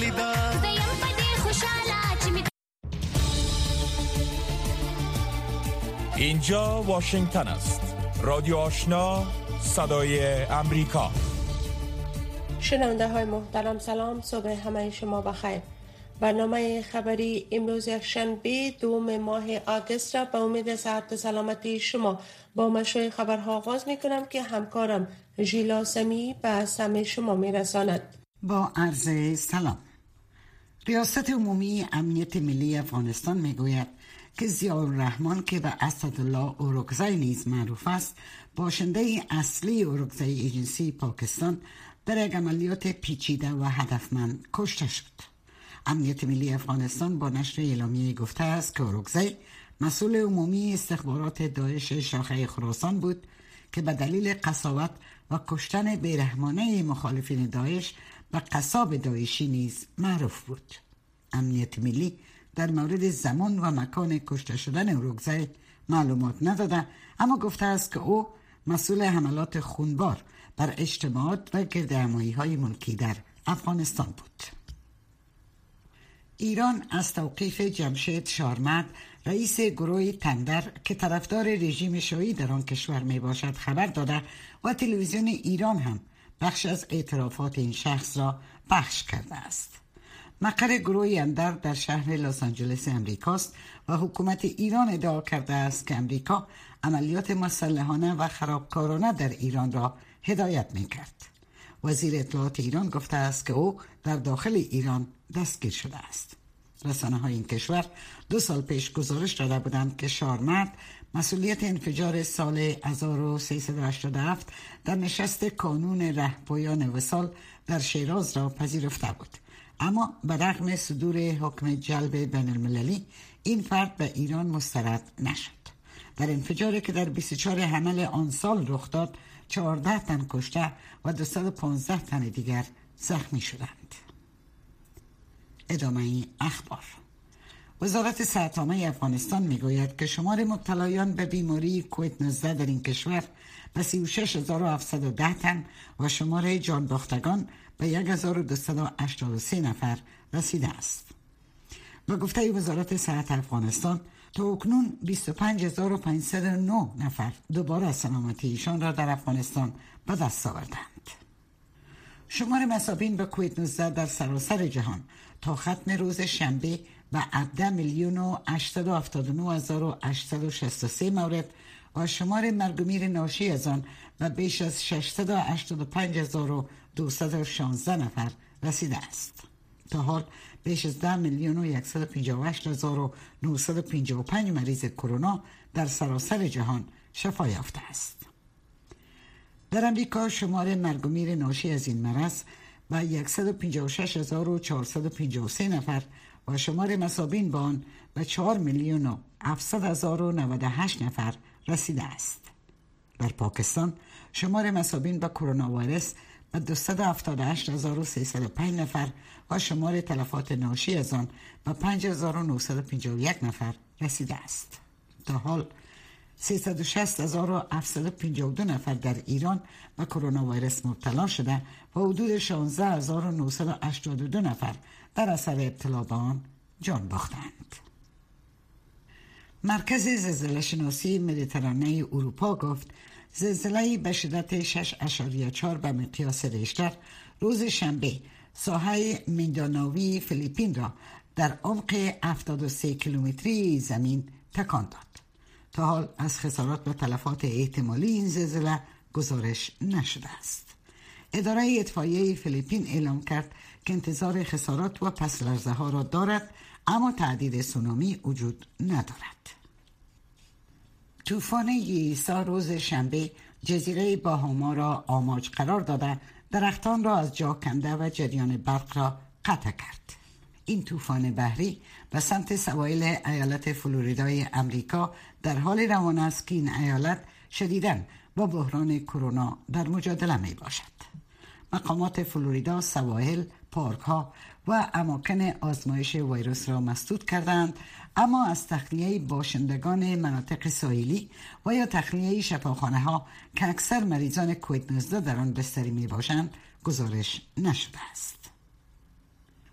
پیدا زیم پدې خوشاله چې اینجا واشنگتن است. رادیو آشنا، صدای امریکا. شنونده های محترم سلام، صبح همه شما بخیر. برنامه خبری امروز یکشنبه 2 ماه آگوست را به امید صحت و سلامتی شما با مشروع خبرها آغاز می کنم که همکارم ژیلا سمی به سمع شما می رساند. با عرض سلام. ریاست عمومی امنیت ملی افغانستان می گوید که ضیاءالرحمن که به اسدالله اورکزی نیز معروف است، باشنده اصلی اورکزی ایجنسی پاکستان در یک عملیات پیچیده و هدفمند کشته شد. امنیت ملی افغانستان با نشر اعلامیه گفته است که اورکزی مسئول عمومی استخبارات داعش شاخه خراسان بود که به دلیل قساوت و کشتن بیرحمانه مخالفین داعش و قصاب داعشی نیز معروف بود. امنیت ملی در مورد زمان و مکان کشته شدن اورکزی معلومات نداده، اما گفته است که او مسئول حملات خونبار بر اجتماعات و گردهمایی‌های ملکی در افغانستان بود. ایران از توقیف جمشید شارمد، رئیس گروه تندر که طرفدار رژیم شیعی در آن کشور می باشد خبر داده و تلویزیون ایران هم بخش از اعترافات این شخص را پخش کرده است. مقر گروه اندر در شهر لس آنجلس امریکاست و حکومت ایران ادعا کرده است که امریکا عملیات مسلحانه و خرابکارانه در ایران را هدایت می کرد. وزیر اطلاعات ایران گفته است که او در داخل ایران دستگیر شده است. رسانه های این کشور 2 سال پیش گزارش داده بودند که شارمرد مسئولیت انفجار سال 1387 در نشست کانون رهپویان وصال در شیراز را پذیرفته بود، اما به رغم صدور حکم جلب بین المللی این فرد به ایران مسترد نشد. در انفجاری که در 24 حمل آن سال رخ داد 14 تن کشته و 215 تن دیگر زخمی شدند. ادامه اخبار. وزارت صحت عامه افغانستان میگوید که شمار مبتلایان به بیماری کووید 19 در این کشور به 36710 تن و شمار جان باختگان به 1283 نفر رسیده است. با گفته وزارت صحت افغانستان تا اکنون 25509 نفر دوباره سلامتی ایشان را در افغانستان به دست آوردند. شمار مصابین به کووید 19 در سراسر جهان تا ختم روز شنبه به 17,879,863 مورد و شمار مرگ و میر ناشی از آن به بیش از 685,216 نفر رسیده است. تا حال بیش از 10,158,955 مریض کرونا در سراسر جهان شفا یافته است. در امریکا شمار مرگ و میر ناشی از این مرض به 156,453 نفر و شمار مصابین با آن به 4,700,098 نفر رسیده است. در پاکستان شمار مصابین به کرونا ویروس به 278,305 نفر و شمار تلفات ناشی از آن به 5,951 نفر رسیده است. تا حال 360,752 نفر در ایران به کرونا ویروس مبتلا شده و حدود 16,982 نفر در اثر ابتلا به آن جان باختند. مرکز زلزله شناسی مدیترانه اروپا گفت زلزله‌ای به شدت 6.4 به مقیاس ریشتر روز شنبه ساحه مینداناوی فیلیپین را در عمق 73 کیلومتری زمین تکان داد. تا حال از خسارات و تلفات احتمالی این زلزله گزارش نشده است. اداره اطفائیه فیلیپین اعلام کرد که انتظار خسارات و پس لرزه ها را دارد، اما تهدید سونامی وجود ندارد. طوفان ییسا روز شنبه جزیره باهاما را آماج قرار داده، درختان را از جا کنده و جریان برق را قطع کرد. این طوفان بحری به سمت سواحل ایالت فلوریدای امریکا در حال روان است که این ایالت شدیداً با بحران کرونا در مجادله می باشد. مقامات فلوریدا سواحل، پارک ها و اماکن آزمایش ویروس را مسدود کردند، اما از تخلیه باشندگان مناطق ساحلی و یا تخلیه شفاخانه ها که اکثر مریضان کووید 19 در آن بستری می باشند گزارش نشده است.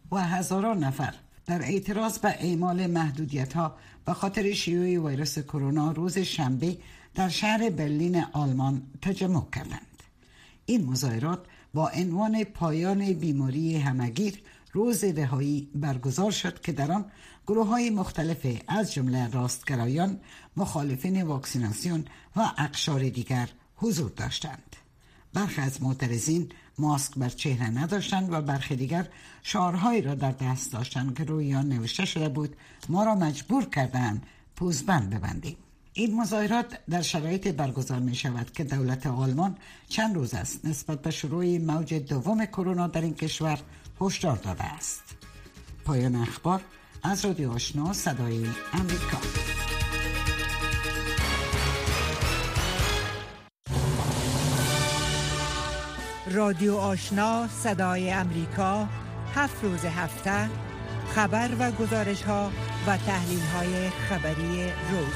و هزاران نفر در اعتراض به اعمال محدودیت‌ها به خاطر شیوع ویروس کرونا روز شنبه در شهر برلین آلمان تجمع کردند. این مظاهرات با عنوان پایان بیماری همگیر روز رهایی برگزار شد که در آن گروه‌های مختلف از جمله راستگرایان، مخالفین واکسیناسیون و اقشار دیگر حضور داشتند. برخی از معترضین ماسک بر چهره نداشتند و برخی دیگر شعارهایی را در دست داشتند که روی آن نوشته شده بود ما را مجبور کردند پوزبند ببندیم. این مظاهرات در شرایط برگزار می شود که دولت آلمان چند روز است نسبت به شروع موج دوم کرونا در این کشور هشدار داده است. پایان اخبار از رادیو آشنا صدای امریکا. رادیو آشنا صدای امریکا 7 روز هفته خبر و گزارش ها و تحلیل های خبری روز.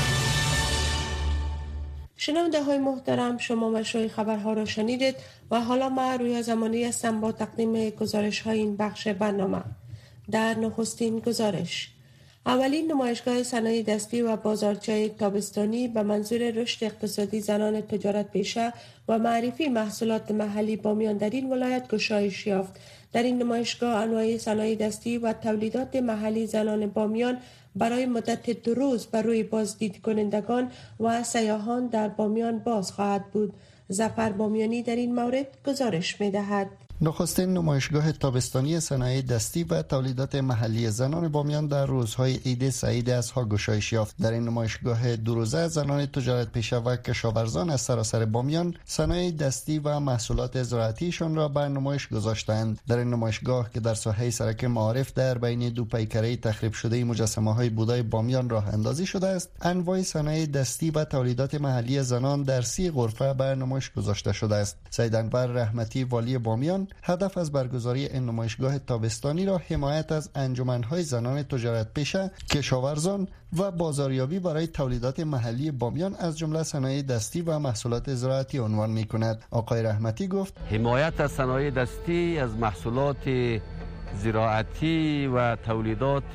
شنونده های محترم، شما مشروع خبرها را شنیدید و حالا ما روی زمانی هستم با تقدیم گزارش های این بخش برنامه. در نخستین گزارش، اولین نمایشگاه صنایع دستی و بازارچه تابستانی به منظور رشد اقتصادی زنان تجارت پیشه و معرفی محصولات محلی بامیان در این ولایت گشایش یافت. در این نمایشگاه انواع صنایع دستی و تولیدات محلی زنان بامیان برای مدت 2 روز بر روی بازدید کنندگان و سیاحان در بامیان باز خواهد بود. ظفر بامیانی در این مورد گزارش می‌دهد. نخستین نمایشگاه تابستانی صنایع دستی و تولیدات محلی زنان بامیان در روزهای عید سعید اضحی گشایش یافت. در این نمایشگاه 2 روزه زنان تجارت پیشه و کشاورزان از سراسر بامیان صنایع دستی و محصولات زراعتیشان را بر نمایش گذاشتند. در این نمایشگاه که در ساحه سرک معارف در بین 2 پیکره تخریب شده مجسمه‌های بودای بامیان راه اندازی شده است، انواع صنایع دستی و تولیدات محلی زنان در 30 غرفه بر نمایش گذاشته شده است. سید انور رحمتی والی بامیان هدف از برگزاری این نمایشگاه تابستانی را حمایت از انجمن‌های زنان تجارت پیشه، کشاورزان و بازاریابی برای تولیدات محلی بامیان از جمله صنایع دستی و محصولات زراعتی عنوان می‌کند. آقای رحمتی گفت حمایت از صنایع دستی، از محصولات زراعتی و تولیدات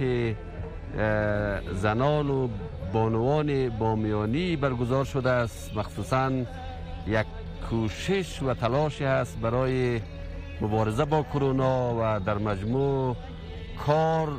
زنان و بانوان بامیانی برگزار شده است. مخصوصاً یک کوشش و تلاش است برای مبارزه با کرونا و در مجموع کار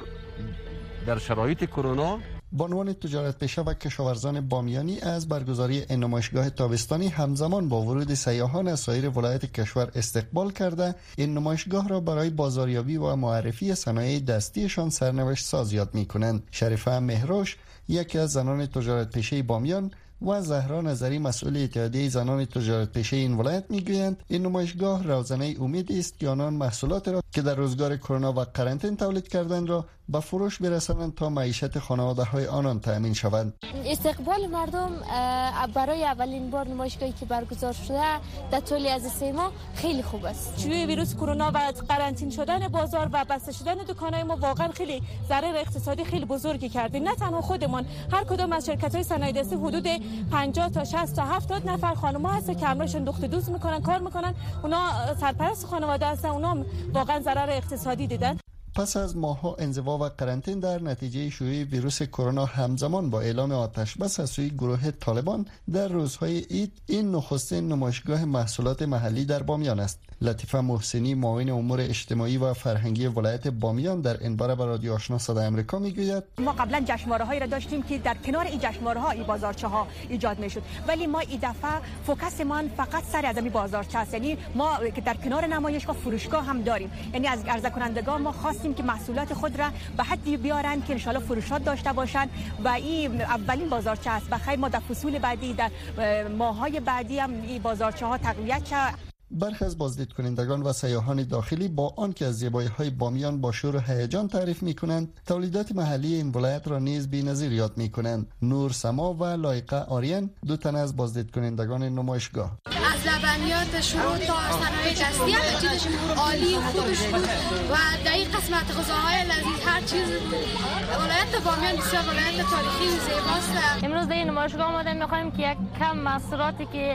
در شرایط کرونا. بانوان تجارت پیشه و کشاورزان بامیانی از برگزاری این نمایشگاه تابستانی همزمان با ورود سیاحان از سایر ولایت کشور استقبال کرده این نمایشگاه را برای بازاریابی و معرفی صنایع دستیشان سرنوشت ساز یاد می‌کنند. شریفه مهروش، یکی از زنان تجارت پیشه بامیان، و زهرا نظری مسئول اتحادیه زنان تجارت پیشه این ولایت میگویند این نمایشگاه روزنه امیدی است که آنان محصولات را که در روزگار کرونا و قرنطینه تولید کردند را به فروش برسانند تا معیشت خانواده‌های آنان تأمین شود. استقبال مردم برای اولین بار نمایشگاهی که برگزار شده در طول از 3 ماه خیلی خوب است. شیوع ویروس کرونا و قرنطینه شدن بازار و بسته شدن دکان‌های ما واقعا خیلی ضرر اقتصادی خیلی بزرگی کرده. نه تنها خودمان، هر کدام از شرکت‌های صنایع دستی حدود 50 تا 60 تا 70 نفر خانم‌ها هستن که همراهشون دخت دوست میکنن، کار میکنن. اونا سرپرست خانواده هستن، اونا واقعا ضرر اقتصادی دیدن. پس از ماه‌ها انزوا و قرنطینه در نتیجه شیوع ویروس کرونا همزمان با اعلام آتش بس از سوی گروه طالبان در روزهای عید، این نخستین نمایشگاه محصولات محلی در بامیان است. لطیفه محسنی، معاون امور اجتماعی و فرهنگی ولایت بامیان، در این باره به رادیو آشنا صدای آمریکا میگوید ما قبلا جشنواره‌هایی را داشتیم که در کنار این جشنواره‌ها این بازارچه‌ها ایجاد می‌شد، ولی ما این دفعه فوکسمان فقط سر از این بازارچه است. یعنی ما که در کنار نمایشگاه فروشگاه هم داریم، یعنی از عرضه کنندگان ما خواستیم که محصولات خود را به حدی بیارن که ان شاءالله فروشات داشته باشند و این اولین بازارچه است. بخیر ما در فصول بعدی، در ماه‌های بعدی هم این بازارچه‌ها تقویت شود. برخی از بازدید کنندگان و سیاحان داخلی با آنکه از زیبایی‌های بامیان با شور و هیجان تعریف می‌کنند، تولیدات محلی این ولایت را نیز بی‌نظیر یاد می‌کنند. نور سما و لایقه آریان، 2 تن از بازدید کنندگان نمایشگاه. از لبنیات شروع تا صنایع دستی همه چیزش عالی خوبش بود و در این قسمت غذاهای لذیذ هر چیز بود. ولایت بامیان بسیار ولایت تاریخی و زیباست. امروز در این نمایشگاه آمدیم می‌خوایم که یک کم محصولاتی که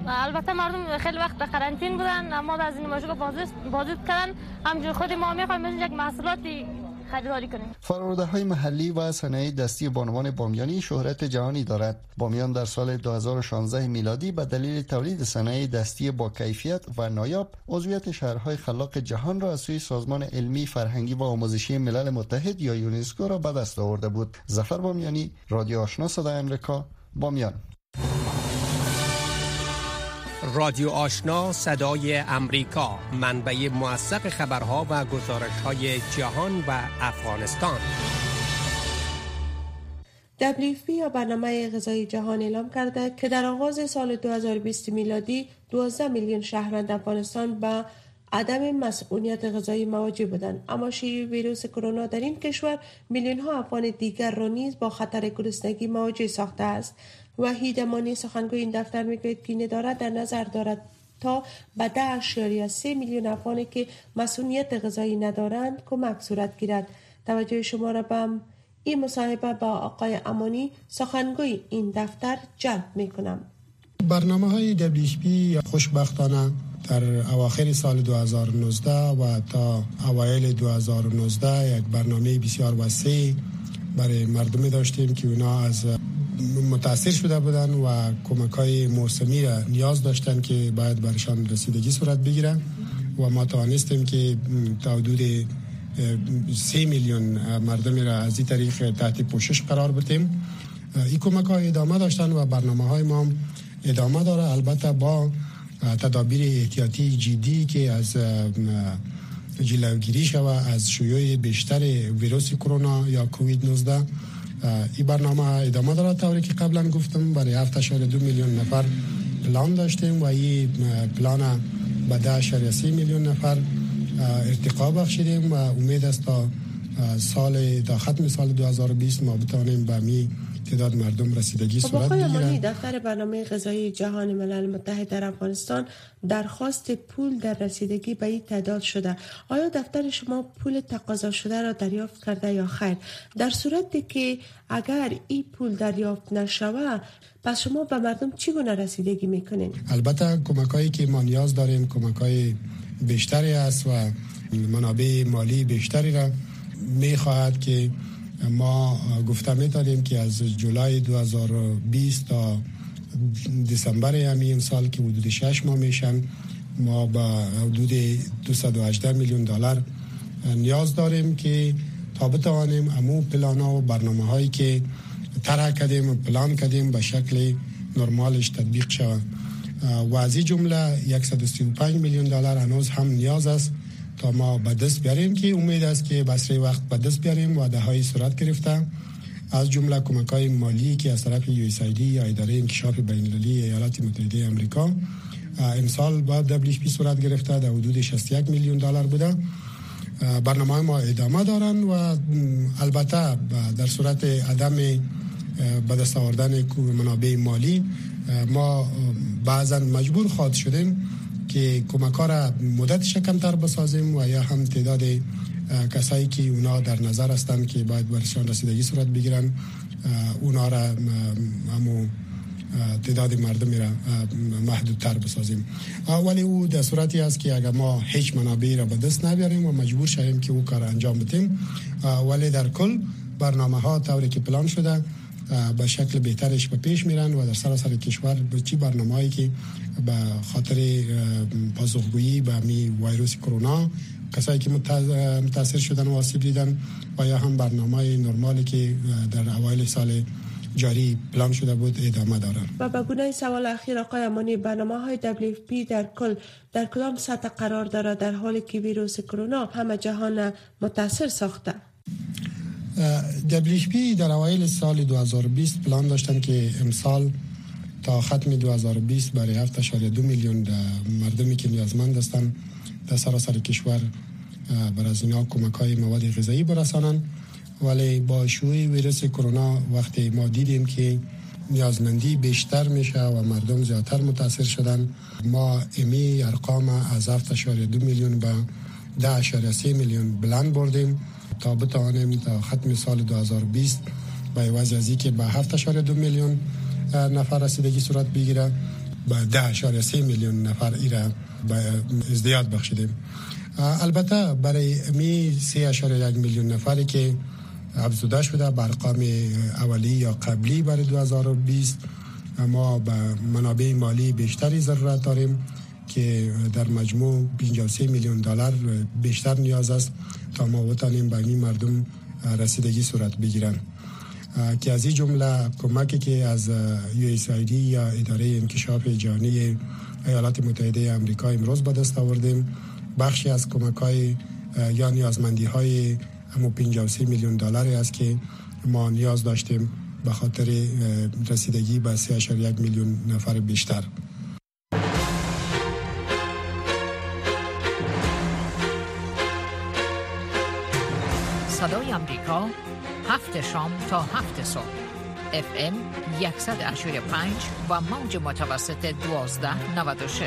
البته مردم خیلی وقت در قرنطینه بودن، اما از این نمایشگاه بازدید کردن. همچنین خود ما می‌خوایم یک محصولاتی خریداری کنیم. فرآورده‌های محلی و صنایع دستی بانوان بامیانی شهرت جهانی دارد. بامیان در سال 2016 میلادی به دلیل تولید صنایع دستی با کیفیت و نایاب عضویت شهرهای خلاق جهان را از سوی سازمان علمی، فرهنگی و آموزشی ملل متحد یا یونسکو را به دست آورده بود. ظفر بامیانی، رادیو آشنا صدای آمریکا، بامیان. رادیو آشنا صدای امریکا، منبع موثق خبرها و گزارش‌های جهان و افغانستان. WFP یا برنامه غذایی جهان اعلام کرده که در آغاز سال 2020 میلادی 12 میلیون شهروند افغانستان به عدم مسئولیت غذایی مواجه بودند، اما شیوع ویروس کرونا در این کشور میلیون ها افغان دیگر را نیز با خطر گرسنگی مواجه ساخته است. وحید امانی سخنگوی این دفتر میگوید که این اداره در نظر دارد تا به 10.3 میلیون افغانی که مسئولیت غذایی ندارند کمک صورت گیرد. توجه شما را به این مصاحبه با آقای امانی سخنگوی این دفتر جلب میکنم. برنامه‌های WFP خوشبختانه در اواخر سال 2019 و تا اوایل 2019 یک برنامه بسیار وسیع برای مردمی داشتیم که اونا از متاثر شده بودن و کمک‌های موسمی را نیاز داشتن که باید برشان رسیدگی صورت بگیره و ما توانستیم که تا حدود 3 میلیون مردمی را از این طریق تحت پوشش قرار بدیم. این کمک‌ها ادامه داشتن و برنامه‌های ما ادامه داره، البته با تدابیر احتیاطی جدی که از جلوگیری شود از شیوع بیشتر ویروس کرونا یا کووید 19. این برنامه ادامه داره. طوری که قبلا گفتم برای 7.2 میلیون نفر پلان داشتیم و این پلان به 10.3 میلیون نفر ارتقا بخشیدیم و امید است تا ختم سال 2020 ما بتوانیم به می تعداد مردم رسیدگی صورت بگیره. دفتر برنامه غذایی جهان ملل متحد در افغانستان درخواست پول در رسیدگی به این تعداد شده. آیا دفتر شما پول تقاضا شده را دریافت کرده یا خیر؟ در صورتی که اگر این پول دریافت نشود پس شما به مردم چگونه رسیدگی میکنین؟ البته کمکایی که ما نیاز داریم کمکای بیشتری است و منابع مالی بیشتری را میخواهد که ما گفته می‌داریم که از جولای 2020 تا دسامبر همین سال که حدود 6 ماه میشن ما با حدود 218 میلیون دلار نیاز داریم که تا بتوانیم امو پلان‌ها و برنامه‌هایی که طرح کردیم و پلان کردیم به شکل نرمالش تطبیق شود و از این جمله 135 میلیون دلار هنوز هم نیاز است تا ما به دست بیاریم که امید است که بسری وقت به دست بیاریم و دههای صورت گرفته از جمله کمک‌های مالی که از طرف USAID یا اداره انکشاف بین‌المللی ایالات متحده آمریکا امسال با WFP صورت گرفته در حدود 61 میلیون دلار بوده. برنامه ما ادامه دارن و البته در صورت عدم به دست آوردن منابع مالی ما بعضا مجبور خواهد شدیم که کمک‌ها را مدتش کمتر بسازیم و یا هم تعداد کسایی که اونا در نظر هستند که باید برشان رسیدگی صورت بگیرن اونا را همون تعداد مردمی را محدودتر بسازیم. ولی او در صورتی است که اگر ما هیچ منابعی را به دست نبیاریم و مجبور شویم که او کار انجام بدیم، ولی در کل برنامه‌ها طوری که پلان شده به شکل بهترش به پیش میرن و در سراسر کشور به چی برنامه‌ای که به خاطر پاسخگویی به ویروس کرونا کسایی که متاثر شدن و آسیب دیدن و یا هم برنامه‌های نرمالی که در اوایل سال جاری پلان شده بود ادامه دارن. و به گونه سوال اخیر آقای امانی، برنامه‌های WFP در کل در کدام سطح قرار دارد در حالی که ویروس کرونا همه جهان متاثر ساخته؟ WFP در اوایل سال 2020 پلان داشتن که امسال تا ختم 2020 برای 7.2 میلیون مردمی که نیازمند هستند در سراسر کشور بر از اینا کمک‌های مواد غذایی برسانند. ولی با شیوع ویروس کرونا وقتی ما دیدیم که نیازمندی بیشتر میشه و مردم زیادتر متاثر شدن، ما امی ارقام از 7.2 میلیون به 10.3 میلیون بلند بردیم تا بتوانیم تا ختم سال 2020 با وضع ازی که به 7.2 میلیون نفر رسیدگی صورت بگیره به 10.3 میلیون نفر ایرا ازدیاد بخشیدیم. البته برای می 3.1 میلیون نفری که افزوده شده بر ارقام اولی یا قبلی برای 2020 ما به منابع مالی بیشتری ضرورت داریم که در مجموع 53 میلیون دلار بیشتر نیاز است تا ما بتوانیم به این مردم رسیدگی صورت بگیرن، که از این جمله کمکی که از USAID یا اداره انکشاف جهانی ایالات متحده آمریکا امروز به دست آوردیم، بخشی از کمک‌های یا نیازمندی‌های همون 53 میلیون دلاری است که ما نیاز داشتیم به خاطر رسیدگی به 3.1 میلیون نفر بیشتر. صدای آمریکا 7 شام تا 7 صبح FM 100.5 و موج متوسط 1296.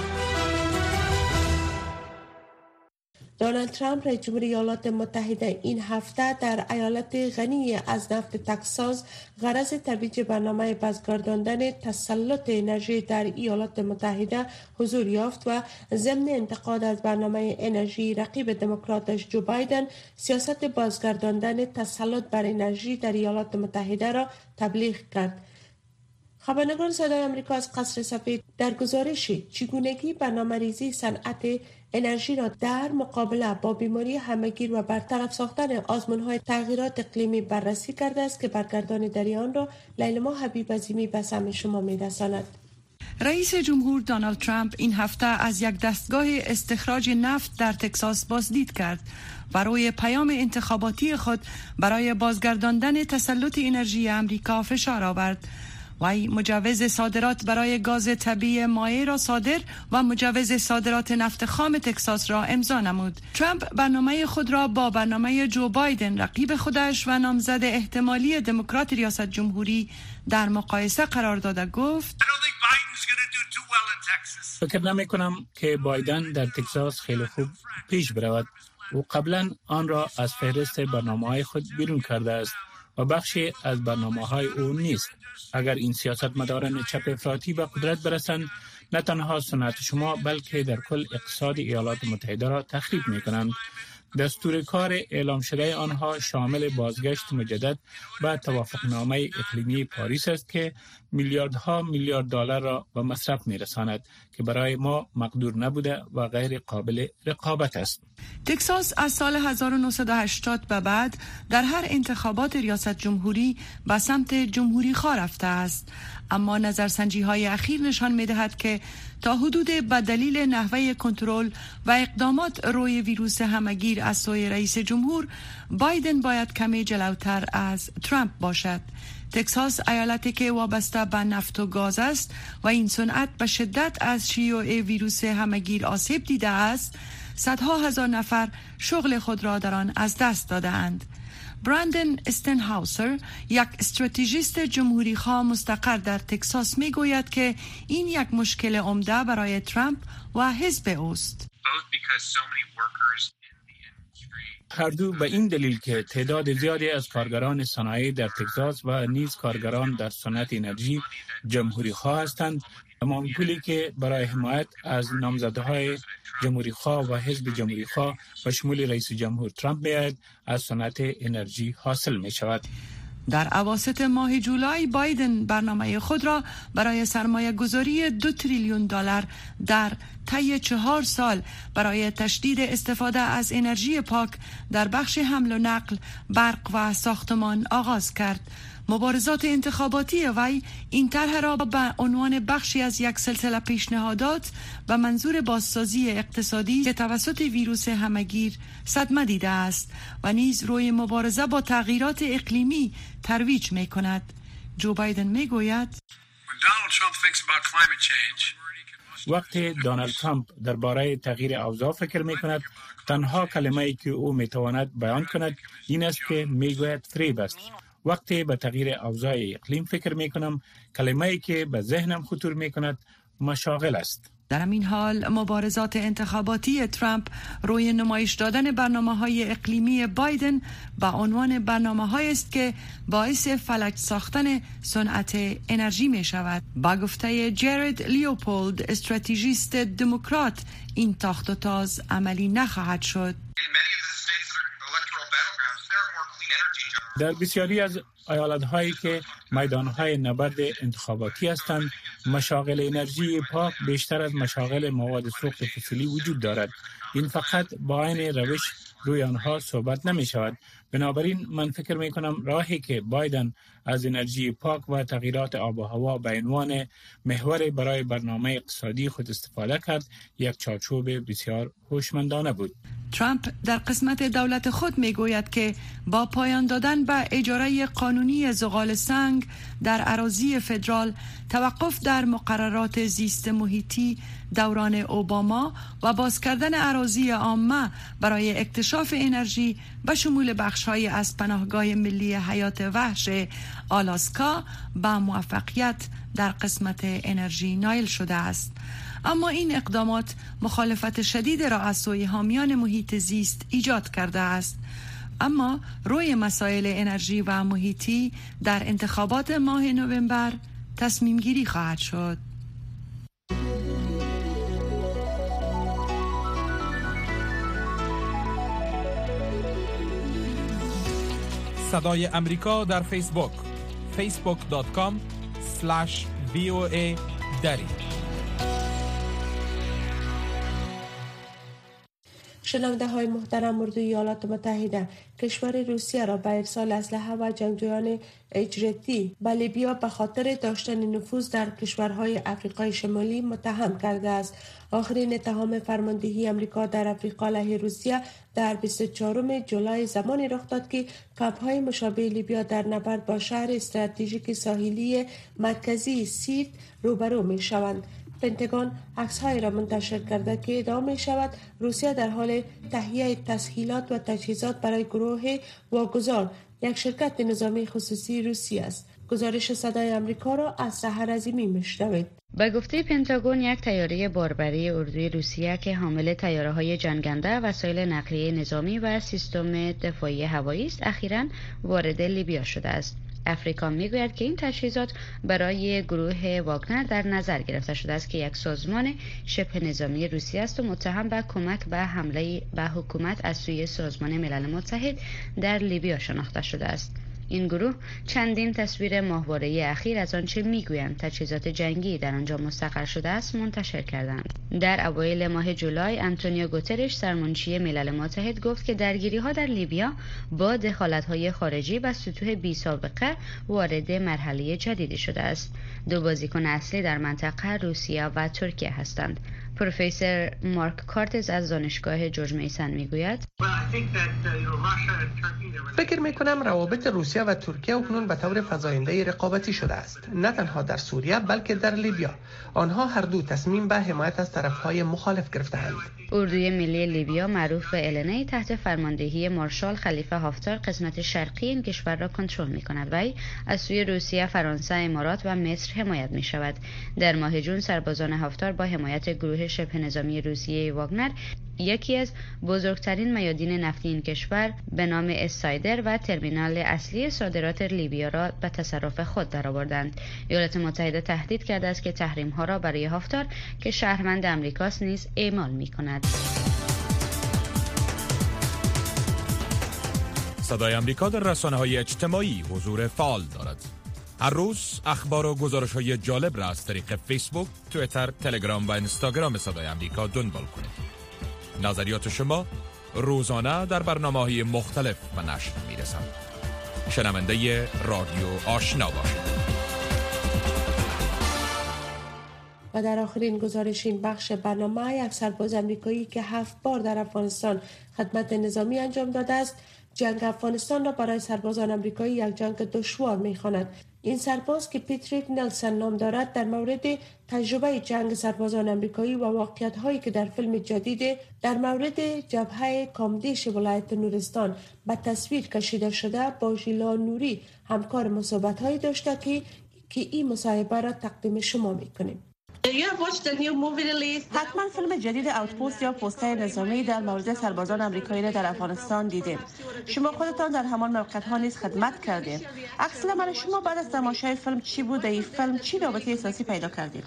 دونالد ترامپ رئیس جمهور ایالات متحده این هفته در ایالت غنی از نفت تگزاس غرض ترویج برنامه بازگرداندن تسلط انرژی در ایالات متحده حضور یافت و ضمن انتقاد از برنامه انرژی رقیب دموکراتش جو بایدن سیاست بازگرداندن تسلط بر انرژی در ایالات متحده را تبلیغ کرد. خبرنگار صدای آمریکا از قصر سفید در گزارشی چگونگی برنامه‌ریزی صنعت انرژی را در مقابله با بیماری همه‌گیر و برطرف ساختن آزمون‌های تغییرات اقلیمی بررسی کرده است که برگردان در آن را لیلما حبیب عظیمی به سمع شما می‌رساند. رئیس جمهور دونالد ترامپ این هفته از یک دستگاه استخراج نفت در تگزاس بازدید کرد و روی پیام انتخاباتی خود برای بازگرداندن تسلط انرژی امریکا فشار آورد. وی مجوز صادرات برای گاز طبیعی مایع را صادر و مجوز صادرات نفت خام تگزاس را امضا نمود. ترامپ برنامه خود را با برنامه جو بایدن رقیب خودش و نامزد احتمالی دموکرات ریاست جمهوری در مقایسه قرار داده گفت: فکر نمی کنم که بایدن در تگزاس خیلی خوب پیش برود. او قبلا آن را از فهرست برنامه‌های خود بیرون کرده است و بخشی از برنامه‌های او نیست. اگر این سیاستمداران چپ افراطی به قدرت برسند، نه تنها صنعت شما بلکه در کل اقتصاد ایالات متحده را تخریب می‌کنند. دستور کار اعلام شده آنها شامل بازگشت مجدد به توافقنامه اقلیمی پاریس است که میلیاردها میلیارد دلار را به مصرف می‌رساند که برای ما مقدور نبوده و غیر قابل رقابت است. تگزاس از سال 1980 به بعد در هر انتخابات ریاست جمهوری به سمت جمهوری خواه رفته است، اما نظرسنجی‌های اخیر نشان می‌دهد که تا حدود به دلیل نحوه کنترل و اقدامات روی ویروس همه‌گیر از سوی رئیس جمهور، بایدن باید کمی جلوتر از ترامپ باشد. تگزاس ایالتی که وابسته به نفت و گاز است و این صنعت به شدت از شیوع ویروس همه‌گیر آسیب دیده است، صدها هزار نفر شغل خود را در آن از دست داده‌اند. براندن استنهاوسر، یک استراتژیست جمهوری خواه مستقر در تگزاس، میگوید که این یک مشکل عمده برای ترامپ و حزب اوست. هر دو به این دلیل که تعداد زیادی از کارگران صنایع در تگزاس و نیز کارگران در صنعت انرژی جمهوری خواه هستند، تمام پولی که برای حمایت از نامزدهای جمهوری خواه و حزب جمهوری خواه و شمول رئیس جمهور ترامپ میاد از صنعت انرژی حاصل می شود. در اواسط ماه جولای بایدن برنامه خود را برای سرمایه گذاری 2 تریلیون دلار در طی 4 سال برای تشدید استفاده از انرژی پاک در بخش حمل و نقل، برق و ساختمان آغاز کرد. مبارزات انتخاباتی وی این طرح را به عنوان بخشی از یک سلسله پیشنهادات به منظور بازسازی اقتصادی که توسط ویروس همه‌گیر صدمه دیده است و نیز روی مبارزه با تغییرات اقلیمی ترویج می کند. جو بایدن می گوید: وقتی دونالد ترامپ درباره تغییر اوضاع فکر می کند، تنها کلمه‌ای که او می تواند بیان کند این است که می گوید فریب است. وقتی به تغییر اوضاع اقلیم فکر می کنم، کلمه‌ای که به ذهنم خطور می کند مشاغل است. در این حال مبارزات انتخاباتی ترامپ روی نمایش دادن برنامه‌های اقلیمی بایدن با عنوان برنامه‌هایی است که باعث فلج ساختن صنعت انرژی می شود. با گفته جرد لیوپولد، استراتژیست دموکرات، این تاخت و تاز عملی نخواهد شد. در بسیاری از ایالت‌هایی که میدان‌های نبرد انتخاباتی هستند، مشاغل انرژی پاک بیشتر از مشاغل مواد سوخت فسیلی وجود دارد. این فقط با عین روش روی آنها صحبت نمی شود. بنابراین من فکر می کنم راهی که بایدن از انرژی پاک و تغییرات آب و هوا به عنوان محور برای برنامه اقتصادی خود استفاده کرد، یک چارچوب بسیار هوشمندانه بود. ترامپ در قسمت دولت خود می گوید که با پایان دادن به اجاره قانونی زغال سنگ در اراضی فدرال، توقف در مقررات زیست محیطی دوران اوباما و باز کردن اراضی عامه برای اکتشاف انرژی به شمول بخش‌های از پناهگاه ملی حیات وحش آلاسکا با موفقیت در قسمت انرژی نایل شده است. اما این اقدامات مخالفت شدید رؤسای حامیان محیط زیست ایجاد کرده است. اما روی مسائل انرژی و محیطی در انتخابات ماه نوامبر تصمیم گیری خواهد شد. صدای امریکا در فیسبوک facebook.com/VOA دری. شنونده های محترم، اردوی ایالات متحده کشور روسیه را به ارسال اسلحه و جنگجویان اجرتی به لیبیا به خاطر داشتن نفوذ در کشورهای افریقای شمالی متهم کرده است. آخرین اتهام فرماندهی امریکا در افریقا علیه روسیه در 24 جولای زمانی رخ داد که کمپ‌های مشابه لیبیا در نبرد با شهر استراتژیک ساحلی مرکزی سیرت روبرو می‌شوند. پنتاگون عکس‌های را منتشر کرده که ادعا می‌شود روسیه در حال تهیه تسهیلات و تجهیزات برای گروه واگذار، یک شرکت نظامی خصوصی روسی است. گزارش صدای امریکا را از سحر عظیمی میشنوید. به گفته پنتاگون، یک طیاره باربری اردوی روسیه که حامل طیاره‌های جنگنده، وسایل نقلیه نظامی و سیستم دفاعی هوایی است، اخیراً وارد لیبیا شده است. افریقا میگوید که این تجهیزات برای گروه واگنر در نظر گرفته شده است که یک سازمان شبه نظامی روسی است و متهم به کمک به حمله به حکومت از سوی سازمان ملل متحد در لیبیا شناخته شده است. این گروه چندین تصویر ماهواره اخیر از آنچه میگویند تجهیزات جنگی در آنجا مستقر شده است منتشر کردند. در اوایل ماه جولای آنتونیو گوترش، سرمنشی ملل متحد، گفت که درگیری‌ها در لیبیا با دخالت‌های خارجی و سطوح بی‌سابقه وارد مرحله جدیدی شده است. دو بازیکن اصلی در منطقه روسیه و ترکیه هستند. پروفسور مارک کارتز از دانشگاه جورج میسن میگوید: فکر میکنم روابط روسیه و ترکیه اکنون به طور فزاینده رقابتی شده است، نه تنها در سوریه بلکه در لیبیا. آنها هر دو تصمیم به حمایت از طرفهای مخالف گرفتند. اردوی ملی لیبیا معروف به النی تحت فرماندهی مارشال خلیفه حفتار قسمت شرقی این کشور را کنترل می‌کند و از سوی روسیه، فرانسه، امارات و مصر حمایت می‌شود. در ماه جون سربازان حفتار با حمایت گروه شبه نظامی روسیه واگنر یکی از بزرگترین میادین نفتی این کشور به نام اسایدر و ترمینال اصلی صادرات لیبیا را به تصرف خود درآوردند. ایالات متحده تهدید کرده است که تحریم‌ها را برای حفتار که شهروند امریکاست نیز اعمال می‌کند. صدای امریکا در رسانه‌های اجتماعی حضور فعال دارد. هر روز اخبار و گزارش‌های جالب را از طریق فیسبوک، توییتر، تلگرام و اینستاگرام صدای امریکا دنبال کنید. نظریات شما روزانه در برنامه‌های مختلف به نشر می‌رسند. شنونده رادیو آشنا باشید. و در آخرین گزارش این بخش برنامه، یک سرباز امریکایی که 7 بار در افغانستان خدمت نظامی انجام داده است، جنگ افغانستان را برای سربازان امریکایی یک جنگ دشوار می‌خواند. این سرباز که پیتریک نلسن نام دارد، در مورد تجربه جنگ سربازان امریکایی و واقعیت‌هایی که در فیلم جدید در مورد جبهه کامدیش ولایت نورستان به تصویر کشیده شده با ژیلا نوری همکار مصاحبت‌هایی داشته که این مصاحبه را تقدیم شما می‌کنیم. حتما فیلم جدید اوتپوست یا پوسته نظامی در مورد سربازان آمریکایی را در افغانستان دیدین. شما خودتان در همان موقعیت‌ها نیز خدمت کردین. عکس العمل شما بعد از تماشای فیلم چی بود؟ این فیلم چی رابطه احساسی پیدا کردید؟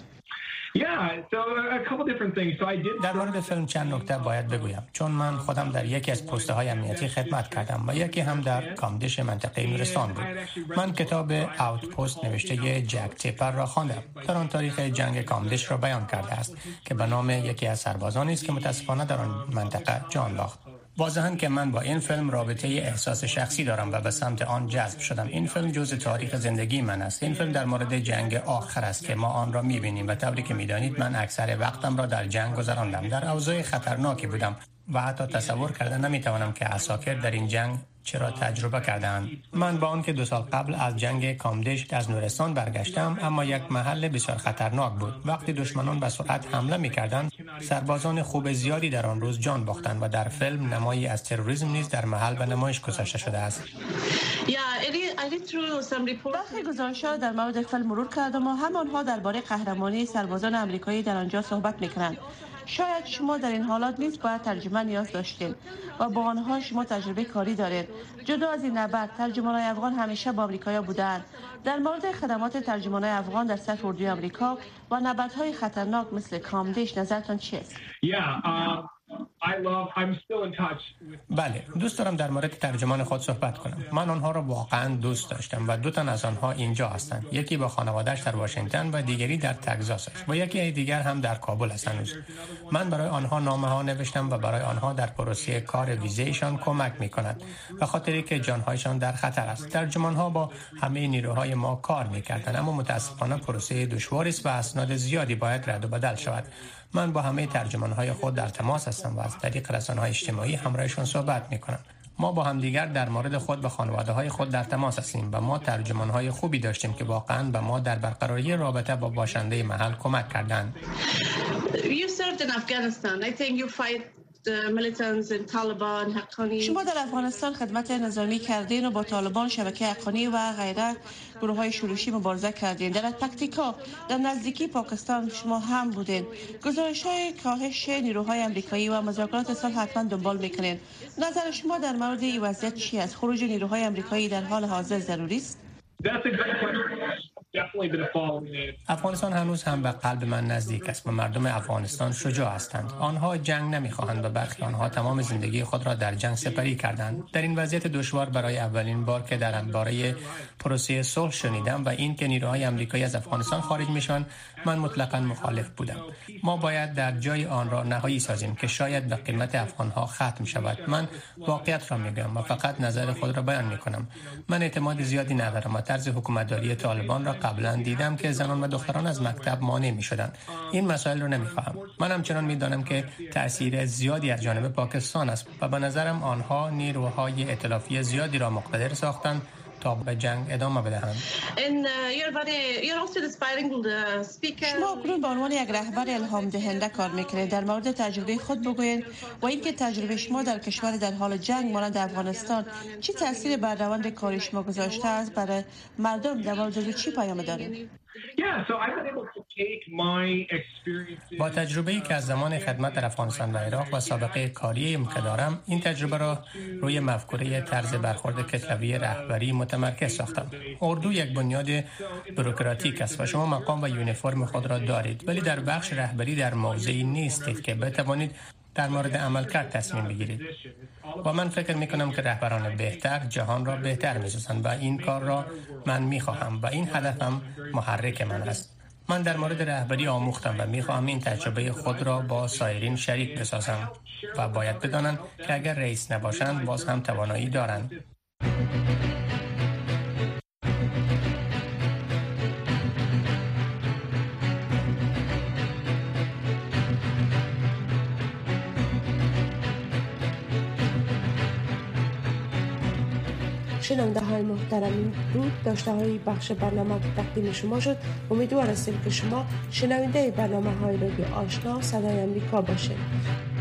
در مورد فیلم چند نکته باید بگویم، چون من خودم در یکی از پسته های امنیتی خدمت کردم و یکی هم در کامدش منطقه نورستان بود. من کتاب اوتپوست نوشته جک تیپر را خواندم. در آن تاریخ جنگ کامدش را بیان کرده است که به نام یکی از سربازانی است که متاسفانه در آن منطقه جان باخت. واضحاً که من با این فیلم رابطه احساس شخصی دارم و به سمت آن جذب شدم. این فیلم جزء تاریخ زندگی من است. این فیلم در مورد جنگ آخر است که ما آن را می‌بینیم و طوری که می‌دانید من اکثر وقتم را در جنگ گذراندم. در اوضاع خطرناکی بودم و حتی تصور کردن نمی‌توانم که عساکر در این جنگ چرا تجربه کردند. من با آنکه 2 سال قبل از جنگ کامدش از نورستان برگشتم، اما یک محل بسیار خطرناک بود. وقتی دشمنان به سرعت حمله می‌کردند، سربازان خوب زیادی در آن روز جان باختند و در فیلم نمایی از تروریسم نیز در محل به نمایش گذاشته شده است. برخی گزارش‌ها در مورد فیلم مرور کردم و همانها درباره قهرمانی سربازان آمریکایی در آنجا صحبت می‌کنند. شاید شما در این حالات نیز باید ترجمه نیاز داشتین و با آنها شما تجربه کاری دارید. جدا از این نبرد، ترجمان‌های افغان همیشه با آمریکایی‌ها بودند. در مورد خدمات ترجمان‌های افغان در صف اردوی آمریکا و نبردهای خطرناک مثل کامدش نظرتان چیست؟ بله، دوست دارم در مورد ترجمان خود صحبت کنم. من آنها را واقعا دوست داشتم و 2 تن از آنها اینجا هستند. یکی با خانواده‌اش در واشنگتن و دیگری در تگزاس است و یکی دیگر هم در کابل است هنوز. من برای آنها نامه‌ها نوشتم و برای آنها در پروسه کار ویزایشان کمک می‌کند به خاطری که جان‌هایشان در خطر است. ترجمان‌ها با همه نیروهای ما کار می‌کردند، اما متأسفانه پروسه دشواری است و اسناد زیادی باید رد و بدل شود. من با همه ترجمان‌های خود در تماس هستم و از طریق رسانه‌های اجتماعی همراهشان صحبت می‌کنم. ما با همدیگر در مورد خود و خانواده‌های خود در تماس هستیم و ما ترجمان‌های خوبی داشتیم که واقعاً به ما در برقراری رابطه با باشنده محل کمک کردند. شما در افغانستان خدمت نظامی کردین و با طالبان، شبکه حقانی و غیره گروه‌های شورشی مبارزه کردین. در پکتیکا در نزدیکی پاکستان شما هم بودین. گزارش‌های کاهش نیروهای آمریکایی و مذاکرات صلح حتما دنبال می‌کنین. نظر شما در مورد این وضعیت چی است؟ خروج نیروهای آمریکایی در حال حاضر ضروری است؟ افغانستان هنوز هم به قلب من نزدیک است و مردم افغانستان شجاع هستند. آنها جنگ نمی‌خواهند و برخی آنها تمام زندگی خود را در جنگ سپری کردند. در این وضعیت دشوار برای اولین بار که درباره پروسه صلح شنیدم و این که نیروهای آمریکایی از افغانستان خارج میشوند، من مطلقاً مخالف بودم. ما باید در جای آن را نهایی سازیم که شاید به قیمت افغانها ختم شود. من واقعیت را میگم و فقط نظر خود را بیان میکنم. من اعتماد زیادی ندارم و طرز حکومتداری طالبان را قبلا دیدم که زنان و دختران از مکتب مانع میشدند. این مسائل را نمیفهم. من همچنان میدانم که تأثیر زیادی از جانب پاکستان است و به نظرم آنها نیروهای ائتلافی زیادی را مقتدر ساختند تا به جنگ ادامه بدهند. شما اکنون به عنوان یک رهبر الهام دهنده کار میکنید. در مورد تجربه خود بگویید و اینکه تجربه شما در کشور در حال جنگ مانند افغانستان چه تأثیر بر روند کار شما گذاشته است؟ برای مردم در مورد چی پیام دارید؟ با تجربه‌ای که از زمان خدمت در افغانستان و عراق و سابقه کاریم که دارم، این تجربه را روی مفکوره طرز برخورد کتلوی رهبری متمرکز ساختم. اردو یک بنیاد بوروکراتیک است و شما مقام و یونیفرم خود را دارید، ولی در بخش رهبری در موضعی نیستید که بتوانید در مورد عملکرد تصمیم بگیرید. و من فکر میکنم که رهبران بهتر جهان را بهتر میسازند و این کار را من میخواهم و این هدفم محرک من است. من در مورد رهبری آموختم و میخواهم این تجربه خود را با سایرین شریک بسازم و باید بدانند که اگر رئیس نباشند باز هم توانایی دارند. شنونده های محترم، درود. داشته های بخش برنامه که تقدیم شما شد. امیدوار هستیم که شما شنونده برنامه های رادیو آشنا صدای امریکا باشید.